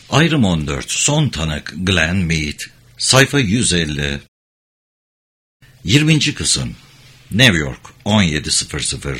Ayrım 14. Son tanık Glenn Mead. Sayfa 150. 20. kısım. New York 17.00.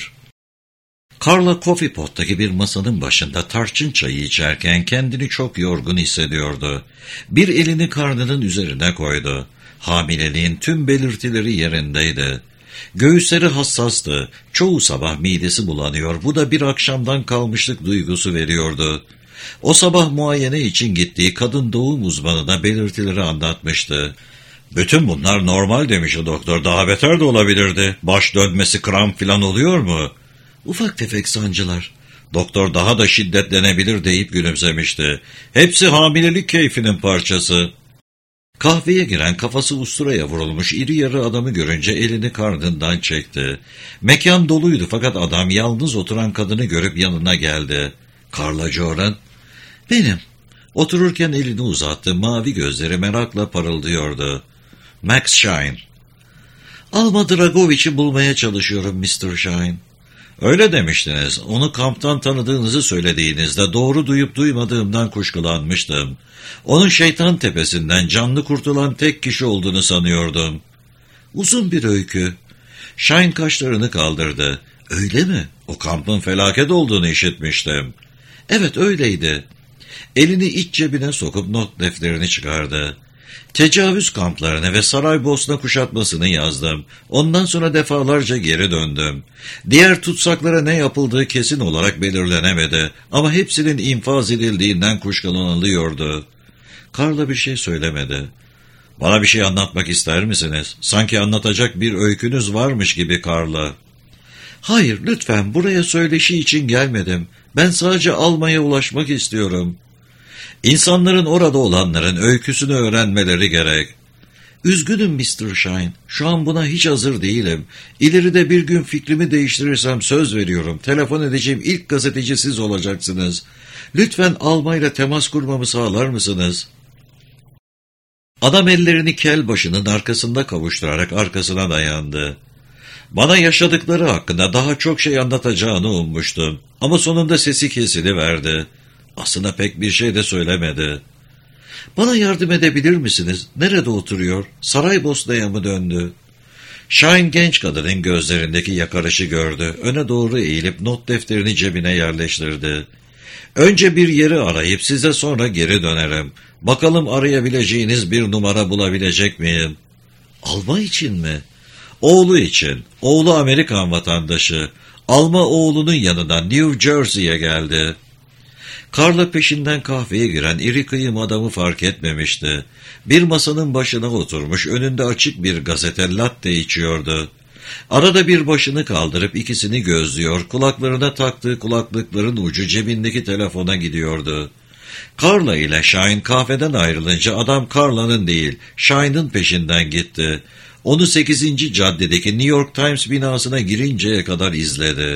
Carla Coffee Pot'taki bir masanın başında tarçın çayı içerken kendini çok yorgun hissediyordu. Bir elini karnının üzerine koydu. Hamileliğin tüm belirtileri yerindeydi. Göğüsleri hassastı. Çoğu sabah midesi bulanıyor. Bu da bir akşamdan kalmışlık duygusu veriyordu. O sabah muayene için gittiği kadın doğum uzmanına belirtileri anlatmıştı. Bütün bunlar normal demişti doktor. Daha beter de olabilirdi. Baş dönmesi, kramp falan oluyor mu? Ufak tefek sancılar. Doktor daha da şiddetlenebilir deyip gülümsemişti. Hepsi hamilelik keyfinin parçası. Kahveye giren kafası usturaya vurulmuş iri yarı adamı görünce elini karnından çekti. Mekan doluydu fakat adam yalnız oturan kadını görüp yanına geldi. Carla Jordan. Benim. Otururken elini uzattı. Mavi gözleri merakla parıldıyordu. Max Shine. Alma Dragovich'i bulmaya çalışıyorum Mr. Shine. Öyle demiştiniz. Onu kamptan tanıdığınızı söylediğinizde doğru duyup duymadığımdan kuşkulanmıştım. Onun şeytan tepesinden canlı kurtulan tek kişi olduğunu sanıyordum. Uzun bir öykü. Shine kaşlarını kaldırdı. Öyle mi? O kampın felaket olduğunu işitmiştim. Evet öyleydi. Elini iç cebine sokup not defterini çıkardı. Tecavüz kamplarını ve Saraybosna kuşatmasını yazdım. Ondan sonra defalarca geri döndüm. Diğer tutsaklara ne yapıldığı kesin olarak belirlenemedi ama hepsinin infaz edildiğinden kuşkulanılıyordu. Carla bir şey söylemedi. Bana bir şey anlatmak ister misiniz? Sanki anlatacak bir öykünüz varmış gibi Carla. Hayır, lütfen buraya söyleşi için gelmedim. Ben sadece Alma'ya ulaşmak istiyorum. İnsanların orada olanların öyküsünü öğrenmeleri gerek. Üzgünüm Mr. Shine, şu an buna hiç hazır değilim. İleride bir gün fikrimi değiştirirsem söz veriyorum. Telefon edeceğim ilk gazeteci siz olacaksınız. Lütfen Alma'yla temas kurmamı sağlar mısınız? Adam ellerini kel başının arkasında kavuşturarak arkasına dayandı. Bana yaşadıkları hakkında daha çok şey anlatacağını ummuştum. Ama sonunda sesi kesiliverdi. Aslında pek bir şey de söylemedi. Bana yardım edebilir misiniz? Nerede oturuyor? Saraybosna'ya mı döndü? Shine genç kadının gözlerindeki yakarışı gördü. Öne doğru eğilip not defterini cebine yerleştirdi. Önce bir yeri arayıp size sonra geri dönerim. Bakalım arayabileceğiniz bir numara bulabilecek miyim? Alma için mi? Oğlu için. Oğlu Amerikan vatandaşı. Alma oğlunun yanından New Jersey'ye geldi. Carla peşinden kahveye giren iri kıyım adamı fark etmemişti. Bir masanın başına oturmuş, önünde açık bir gazete latte içiyordu. Arada bir başını kaldırıp ikisini gözlüyor, kulaklarına taktığı kulaklıkların ucu cebindeki telefona gidiyordu. Carla ile Shine kahveden ayrılınca adam Carla'nın değil, Shine'ın peşinden gitti. Onu 8. caddedeki New York Times binasına girinceye kadar izledi.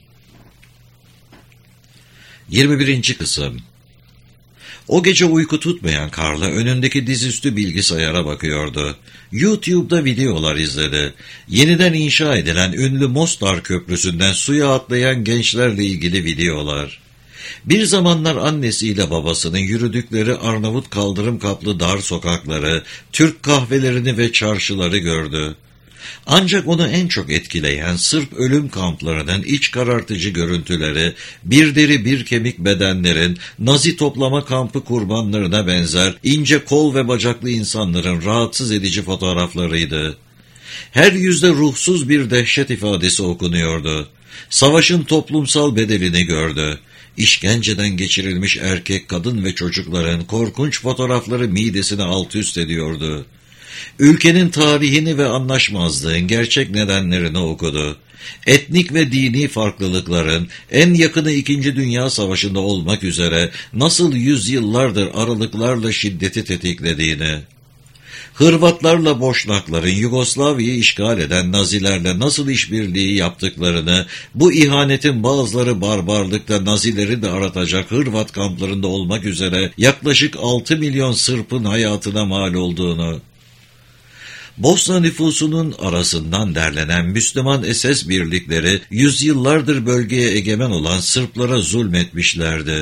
21. kısım. O gece uyku tutmayan Carla önündeki dizüstü bilgisayara bakıyordu. YouTube'da videolar izledi. Yeniden inşa edilen ünlü Mostar Köprüsü'nden suya atlayan gençlerle ilgili videolar. Bir zamanlar annesiyle babasının yürüdükleri Arnavut kaldırım kaplı dar sokakları, Türk kahvelerini ve çarşıları gördü. Ancak onu en çok etkileyen Sırp ölüm kamplarının iç karartıcı görüntüleri, bir deri bir kemik bedenlerin, Nazi toplama kampı kurbanlarına benzer ince kol ve bacaklı insanların rahatsız edici fotoğraflarıydı. Her yüzde ruhsuz bir dehşet ifadesi okunuyordu. Savaşın toplumsal bedelini gördü. İşkenceden geçirilmiş erkek, kadın ve çocukların korkunç fotoğrafları midesini alt üst ediyordu. Ülkenin tarihini ve anlaşmazlığın gerçek nedenlerini okudu. Etnik ve dini farklılıkların en yakını 2. Dünya Savaşı'nda olmak üzere nasıl yüzyıllardır aralıklarla şiddeti tetiklediğini, Hırvatlarla Boşnakların Yugoslavya'yı işgal eden Nazilerle nasıl işbirliği yaptıklarını, bu ihanetin bazıları barbarlıkta Nazileri de aratacak Hırvat kamplarında olmak üzere yaklaşık 6 milyon Sırp'ın hayatına mal olduğunu, Bosna nüfusunun arasından derlenen Müslüman SS birlikleri yüzyıllardır bölgeye egemen olan Sırplara zulmetmişlerdi.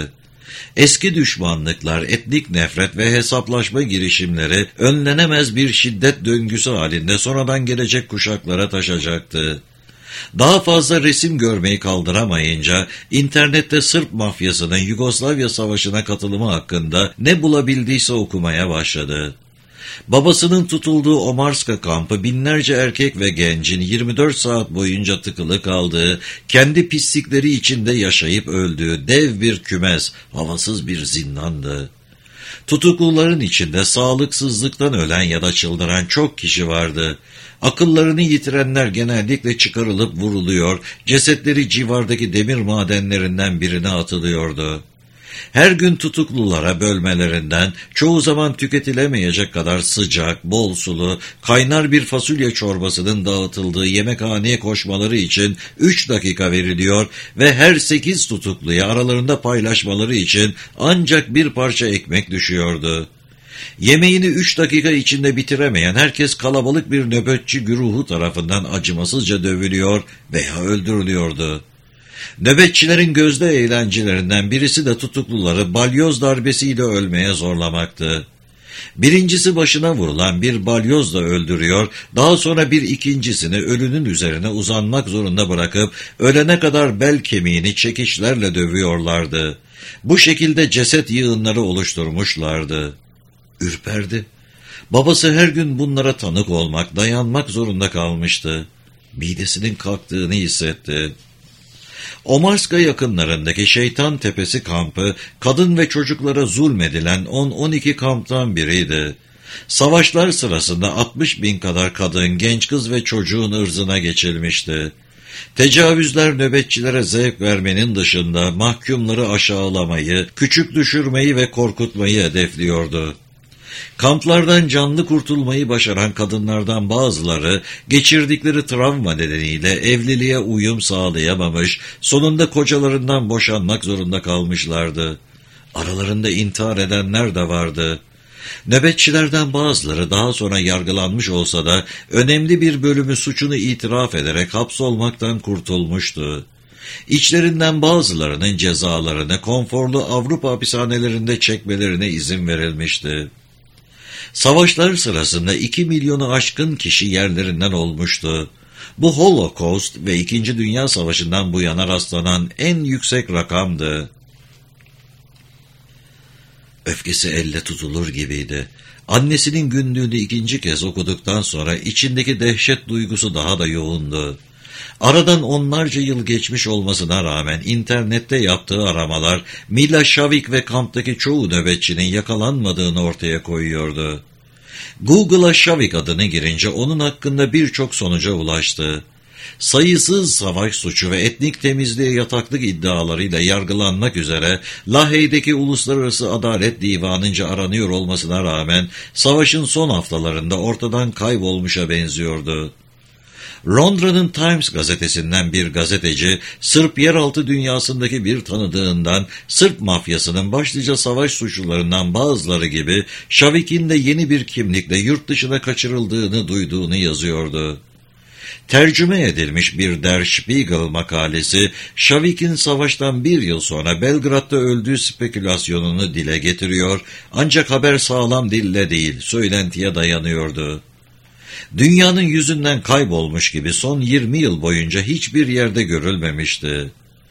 Eski düşmanlıklar, etnik nefret ve hesaplaşma girişimleri önlenemez bir şiddet döngüsü halinde sonradan gelecek kuşaklara taşacaktı. Daha fazla resim görmeyi kaldıramayınca internette Sırp mafyasının Yugoslavya Savaşı'na katılımı hakkında ne bulabildiyse okumaya başladı. Babasının tutulduğu Omarska kampı binlerce erkek ve gencin 24 saat boyunca tıkılı kaldığı, kendi pislikleri içinde yaşayıp öldüğü dev bir kümes, havasız bir zindandı. Tutukluların içinde sağlıksızlıktan ölen ya da çıldıran çok kişi vardı. Akıllarını yitirenler genellikle çıkarılıp vuruluyor, cesetleri civardaki demir madenlerinden birine atılıyordu. Her gün tutuklulara bölmelerinden çoğu zaman tüketilemeyecek kadar sıcak, bol sulu, kaynar bir fasulye çorbasının dağıtıldığı yemekhaneye koşmaları için 3 dakika veriliyor ve her 8 tutukluya aralarında paylaşmaları için ancak bir parça ekmek düşüyordu. Yemeğini 3 dakika içinde bitiremeyen herkes kalabalık bir nöbetçi güruhu tarafından acımasızca dövülüyor veya öldürülüyordu. Nöbetçilerin gözde eğlencelerinden birisi de tutukluları balyoz darbesiyle ölmeye zorlamaktı. Birincisi başına vurulan bir balyozla öldürüyor, daha sonra bir ikincisini ölünün üzerine uzanmak zorunda bırakıp ölene kadar bel kemiğini çekiçlerle dövüyorlardı. Bu şekilde ceset yığınları oluşturmuşlardı. Ürperdi. Babası her gün bunlara tanık olmak, dayanmak zorunda kalmıştı. Midesinin kalktığını hissetti. Omarska yakınlarındaki Şeytan Tepesi kampı, kadın ve çocuklara zulmedilen 10-12 kamptan biriydi. Savaşlar sırasında 60.000 kadar kadın, genç kız ve çocuğun ırzına geçilmişti. Tecavüzler nöbetçilere zevk vermenin dışında mahkumları aşağılamayı, küçük düşürmeyi ve korkutmayı hedefliyordu. Kamplardan canlı kurtulmayı başaran kadınlardan bazıları geçirdikleri travma nedeniyle evliliğe uyum sağlayamamış, sonunda kocalarından boşanmak zorunda kalmışlardı. Aralarında intihar edenler de vardı. Nöbetçilerden bazıları daha sonra yargılanmış olsa da önemli bir bölümü suçunu itiraf ederek hapsolmaktan kurtulmuştu. İçlerinden bazılarının cezalarını konforlu Avrupa hapishanelerinde çekmelerine izin verilmişti. Savaşlar sırasında 2 milyonu aşkın kişi yerlerinden olmuştu. Bu Holocaust ve 2. Dünya Savaşı'ndan bu yana rastlanan en yüksek rakamdı. Öfkesi elle tutulur gibiydi. Annesinin günlüğünü 2. kez okuduktan sonra içindeki dehşet duygusu daha da yoğundu. Aradan onlarca yıl geçmiş olmasına rağmen internette yaptığı aramalar Milošević ve kamptaki çoğu nöbetçinin yakalanmadığını ortaya koyuyordu. Google'a Ševik adını girince onun hakkında birçok sonuca ulaştı. Sayısız savaş suçu ve etnik temizliğe yataklık iddialarıyla yargılanmak üzere Lahey'deki Uluslararası Adalet Divanı'nca aranıyor olmasına rağmen savaşın son haftalarında ortadan kaybolmuşa benziyordu. Londra'nın Times gazetesinden bir gazeteci, Sırp yeraltı dünyasındaki bir tanıdığından, Sırp mafyasının başlıca savaş suçlularından bazıları gibi, Ševik'in de yeni bir kimlikle yurt dışına kaçırıldığını duyduğunu yazıyordu. Tercüme edilmiş bir Der Spiegel makalesi, Ševik'in savaştan 1 yıl sonra Belgrad'da öldüğü spekülasyonunu dile getiriyor, ancak haber sağlam dille değil, söylentiye dayanıyordu. Dünyanın yüzünden kaybolmuş gibi son 20 yıl boyunca hiçbir yerde görülmemişti.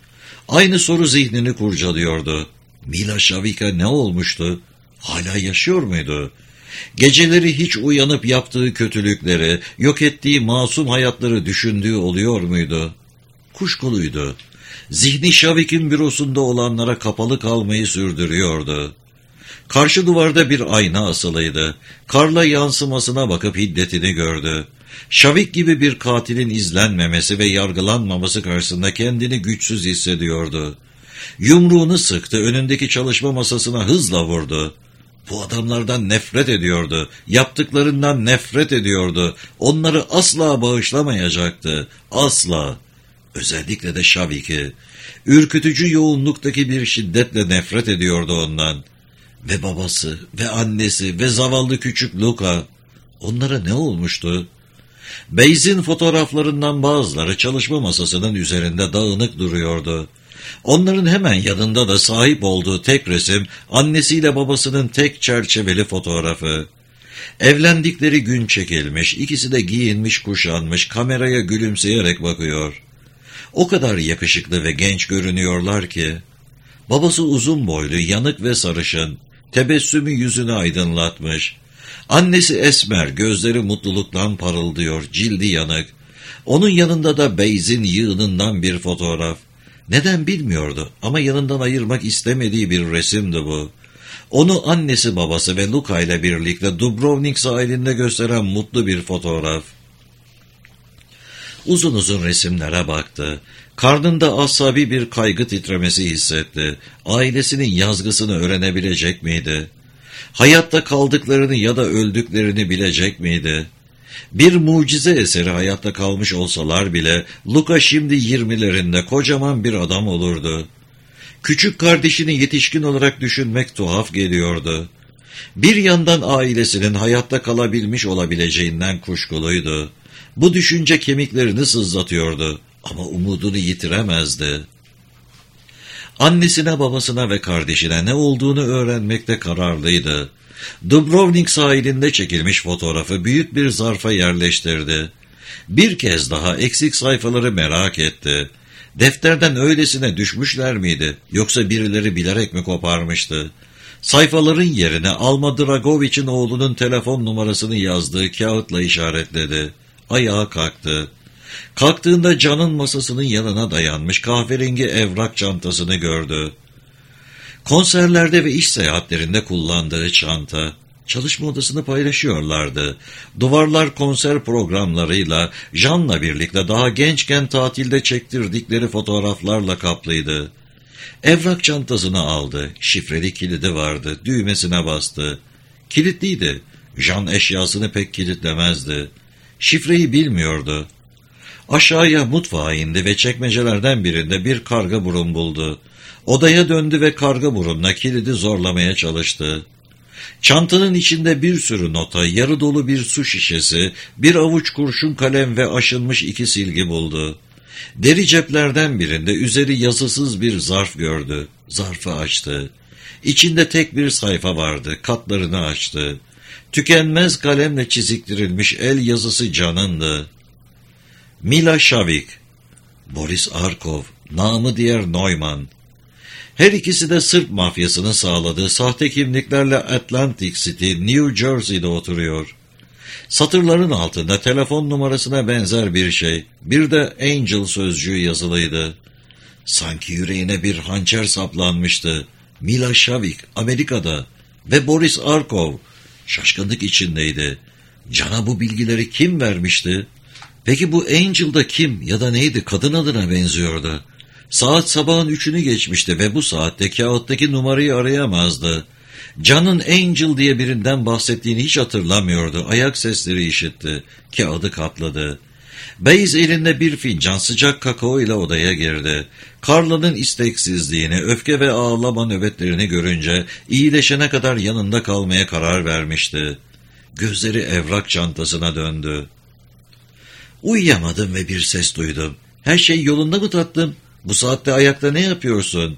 Aynı soru zihnini kurcalıyordu. Milošević'e ne olmuştu? Hala yaşıyor muydu? Geceleri hiç uyanıp yaptığı kötülükleri, yok ettiği masum hayatları düşündüğü oluyor muydu? Kuşkuluydu. Zihni Ševik'in bürosunda olanlara kapalı kalmayı sürdürüyordu. Karşı duvarda bir ayna asılıydı. Karla yansımasına bakıp hiddetini gördü. Ševik gibi bir katilin izlenmemesi ve yargılanmaması karşısında kendini güçsüz hissediyordu. Yumruğunu sıktı, önündeki çalışma masasına hızla vurdu. Bu adamlardan nefret ediyordu, yaptıklarından nefret ediyordu. Onları asla bağışlamayacaktı, asla. Özellikle de Ševik'i. Ürkütücü yoğunluktaki bir şiddetle nefret ediyordu ondan. Ve babası, ve annesi, ve zavallı küçük Luka. Onlara ne olmuştu? Beyz'in fotoğraflarından bazıları çalışma masasının üzerinde dağınık duruyordu. Onların hemen yanında da sahip olduğu tek resim, annesiyle babasının tek çerçeveli fotoğrafı. Evlendikleri gün çekilmiş, ikisi de giyinmiş kuşanmış, kameraya gülümseyerek bakıyor. O kadar yakışıklı ve genç görünüyorlar ki. Babası uzun boylu, yanık ve sarışın, tebessümü yüzünü aydınlatmış. Annesi esmer, gözleri mutluluktan parıldıyor, cildi yanık. Onun yanında da beyzin yığınından bir fotoğraf. Neden bilmiyordu ama yanından ayırmak istemediği bir resimdi bu. Onu annesi babası ve Luka ile birlikte Dubrovnik sahilinde gösteren mutlu bir fotoğraf. Uzun uzun resimlere baktı. Karnında asabi bir kaygı titremesi hissetti. Ailesinin yazgısını öğrenebilecek miydi? Hayatta kaldıklarını ya da öldüklerini bilecek miydi? Bir mucize eseri hayatta kalmış olsalar bile Luka şimdi 20'lerinde kocaman bir adam olurdu. Küçük kardeşini yetişkin olarak düşünmek tuhaf geliyordu. Bir yandan ailesinin hayatta kalabilmiş olabileceğinden kuşkuluydu. Bu düşünce kemiklerini sızlatıyordu ama umudunu yitiremezdi. Annesine, babasına ve kardeşine ne olduğunu öğrenmekte kararlıydı. Dubrovnik sahilinde çekilmiş fotoğrafı büyük bir zarfa yerleştirdi. Bir kez daha eksik sayfaları merak etti. Defterden öylesine düşmüşler miydi, yoksa birileri bilerek mi koparmıştı? Sayfaların yerine Alma Dragovich'in oğlunun telefon numarasını yazdığı kağıtla işaretledi. Ayağa kalktı. Kalktığında Can'ın masasının yanına dayanmış kahverengi evrak çantasını gördü. Konserlerde ve iş seyahatlerinde kullandığı çanta. Çalışma odasını paylaşıyorlardı. Duvarlar konser programlarıyla, Can'la birlikte daha gençken tatilde çektirdikleri fotoğraflarla kaplıydı. Evrak çantasını aldı. Şifreli kilidi vardı. Düğmesine bastı. Kilitliydi. Can eşyasını pek kilitlemezdi. Şifreyi bilmiyordu. Aşağıya mutfağa indi ve çekmecelerden birinde bir karga burun buldu. Odaya döndü ve karga burunla kilidi zorlamaya çalıştı. Çantanın içinde bir sürü nota, yarı dolu bir su şişesi, bir avuç kurşun kalem ve aşınmış 2 silgi buldu. Deri ceplerden birinde üzeri yazısız bir zarf gördü. Zarfı açtı. İçinde tek bir sayfa vardı. Katlarını açtı. Tükenmez kalemle çiziktirilmiş el yazısı Can'ındı. Mila Shavik, Boris Arkov, namı diğer Neumann. Her ikisi de Sırp mafyasının sağladığı sahte kimliklerle Atlantic City, New Jersey'de oturuyor. Satırların altında telefon numarasına benzer bir şey, bir de Angel sözcüğü yazılıydı. Sanki yüreğine bir hançer saplanmıştı. Mila Shavik, Amerika'da ve Boris Arkov şaşkınlık içindeydi. Can'a bu bilgileri kim vermişti? Peki bu Angel da kim ya da neydi? Kadın adına benziyordu. Saat sabahın 3'ünü geçmişti ve bu saatte kağıttaki numarayı arayamazdı. Can'ın Angel diye birinden bahsettiğini hiç hatırlamıyordu. Ayak sesleri işitti. Kağıdı katladı. Beyz elinde bir fincan sıcak kakao ile odaya girdi. Carla'nın isteksizliğini, öfke ve ağlama nöbetlerini görünce iyileşene kadar yanında kalmaya karar vermişti. Gözleri evrak çantasına döndü. Uyuyamadım ve bir ses duydum. Her şey yolunda mı tatlım? Bu saatte ayakta ne yapıyorsun?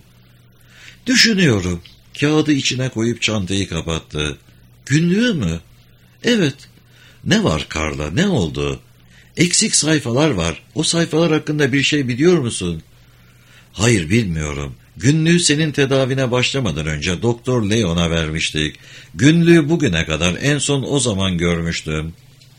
Düşünüyorum. Kağıdı içine koyup çantayı kapattı. Günlüğü mü? Evet. Ne var Carla, ne oldu? Eksik sayfalar var. O sayfalar hakkında bir şey biliyor musun? Hayır, bilmiyorum. Günlüğü senin tedavine başlamadan önce Doktor Leon'a vermiştik. Günlüğü bugüne kadar en son o zaman görmüştüm.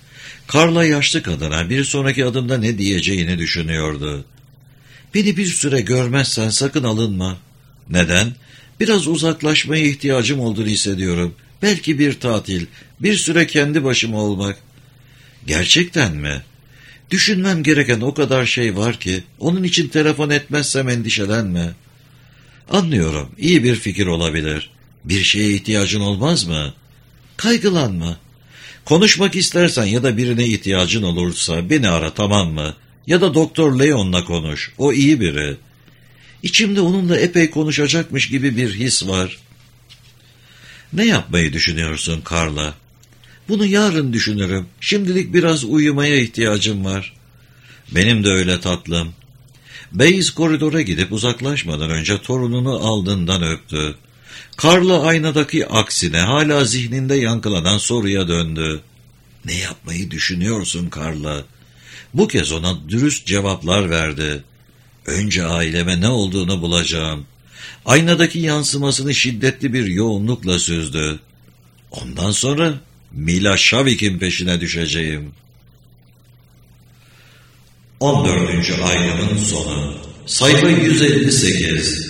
Carla yaşlı kadına bir sonraki adımda ne diyeceğini düşünüyordu. Beni bir süre görmezsen sakın alınma. Neden? Biraz uzaklaşmaya ihtiyacım olduğunu hissediyorum. Belki bir tatil, bir süre kendi başıma olmak. Gerçekten mi? Düşünmem gereken o kadar şey var ki, onun için telefon etmezsem endişelenme. Anlıyorum, iyi bir fikir olabilir. Bir şeye ihtiyacın olmaz mı? Kaygılanma. Konuşmak istersen ya da birine ihtiyacın olursa beni ara, tamam mı? Ya da Doktor Leon'la konuş, o iyi biri. İçimde onunla epey konuşacakmış gibi bir his var. Ne yapmayı düşünüyorsun Carla? Bunu yarın düşünürüm. Şimdilik biraz uyumaya ihtiyacım var. Benim de öyle tatlım. Beyz koridora gidip uzaklaşmadan önce torununu alnından öptü. Carla aynadaki aksine hala zihninde yankılanan soruya döndü. Ne yapmayı düşünüyorsun Carla? Bu kez ona dürüst cevaplar verdi. Önce aileme ne olduğunu bulacağım. Aynadaki yansımasını şiddetli bir yoğunlukla süzdü. Ondan sonra Mila Shavik'in peşine düşeceğim. 14. aylığın sonu. Sayfa 158.